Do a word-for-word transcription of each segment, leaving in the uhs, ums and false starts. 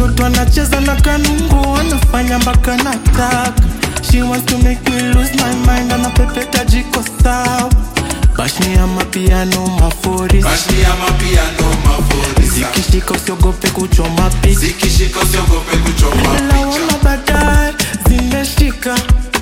Mtoto anacheza na kanungu, anafanya mpaka nataka. She wants to make me lose my mind, anapepeta jiko sawa. Bashni ya mapiano maforisa, Bashni ya mapiano maforisa. Zikishika usiogope kuchoma picha, Zikishika usiogope kuchoma picha. lawama baadaye zimeshika.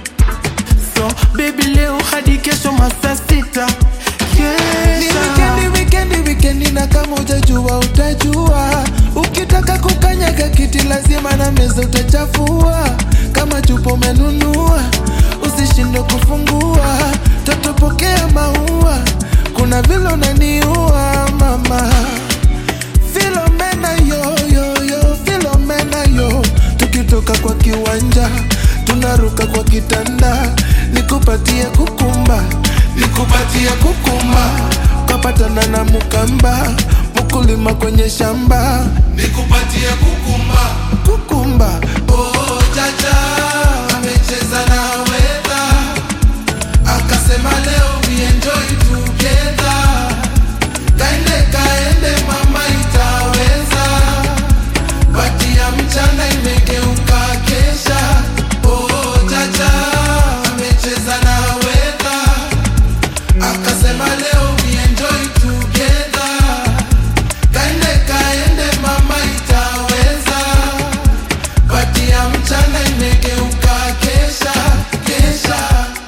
So baby leo hadi kesho masaa sita. Ni weekendi, weekendi, weekendi na kama utajua utajua. Ukitaka kukanyaga kiti lazima na meza utachafua. Kama chupo menunua, usishinde kufungua. Toto pokea maua, kuna vile unaniua mama. Philomena yo yo yo, Philomena yo. Tukitoka kwa kiwanja, tunaruka kwa kitanda. Nikupatie kukumba, nikupatie kukumba. Kapatana na mukamba, mukulima kwenye shamba. Nikupatie kukumba, kukumba. Oh jaja, amecheza na weta. Akasema leo we enjoy together. Kaende kaende mama itaweza. Bati ya mchana imegeuka kesha. Oh jaja, amecheza na weta. Akasema leo we enjoy together. Kaende kaende mama itaweza. Bati ya mchana imegeuka kesha, kesha.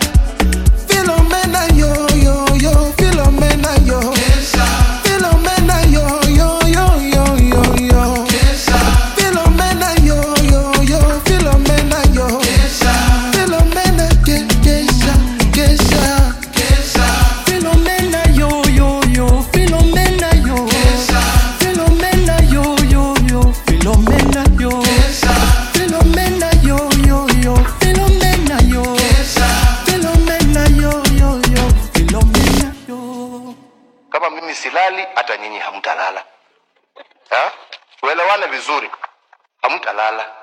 Philomena yo yo yo, Philomena yo. Kesha, Philomena yo yo yo yo yo yo. kesha, Philomena yo yo yo, Philomena yo. kesha, Philomena ke kesha kesha. kesha, Philomena yo yo yo, Philomena yo. kesha, Philomena yo yo yo, Philomena yo. kesha, Philomena yo yo yo, Philomena yo. kesha. Philomena yo yo yo, Philomena yo. Kama mimi silali, hata nyinyi hamtalala. Ha? Tuelewane vizuri. Hamtalala.